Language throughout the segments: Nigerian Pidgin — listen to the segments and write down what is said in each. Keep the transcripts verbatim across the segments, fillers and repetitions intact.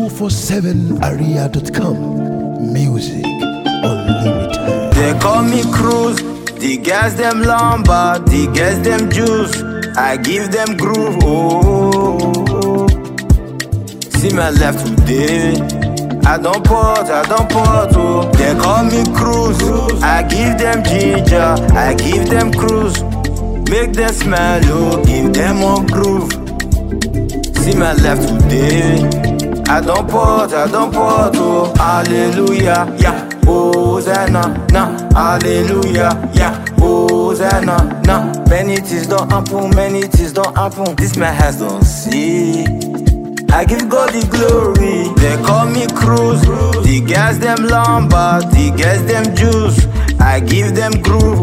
two forty-seven area dot com. Music unlimited. They call me Cruz, the girls them Lombard, the girls them juice. I give them groove, oh. See my left today, I don't port, I don't port, oh. They call me Cruz, I give them ginger, I give them cruise. Make them smile, oh, give them more groove. See my left today, I don't port, I don't port, oh. Hallelujah, yeah, Hosanna, nah, hallelujah, yeah, Hosanna, nah. Many things don't happen, many things don't happen. This man has don't see. I give God the glory. They call me Cruz, the girls them Lombard, the girls them juice. I give them groove,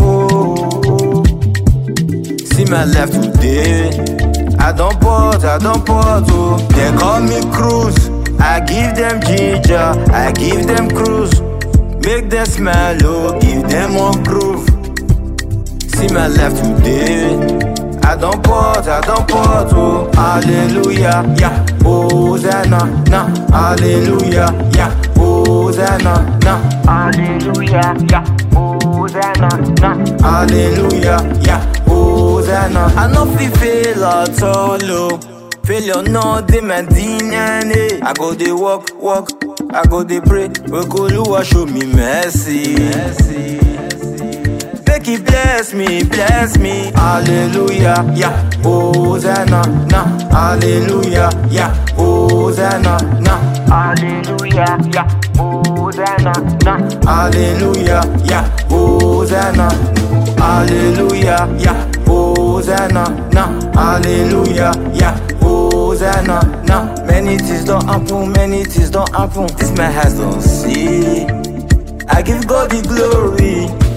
oh. See my left today, I don't port, I don't port, oh. They call me Cruz, I give them ginger, I give them cruise. Make them smile, oh, give them more groove. See my left today, I don't port, I don't port, oh. Hallelujah, yeah, Hosanna, nah, hallelujah, yeah, Hosanna, nah, hallelujah, yeah, Hosanna, nah, hallelujah, yeah, Hosanna. I no fit fail at all, oh. Failure no dey my D N A. I go dey walk, walk, I go dey pray. Oluwa show me mercy, mercy. Make He bless me, bless me. Hallelujah, yeah, Hosanna, nah, hallelujah, yeah, Hosanna, nah, hallelujah, yeah, Hosanna, nah, hallelujah, yeah, Hosanna, hallelujah, yeah, Hosanna, nah, hallelujah, yeah, Hosanna, nah. Many things don't happen, many things don't happen. This man has don't see. I give God the glory.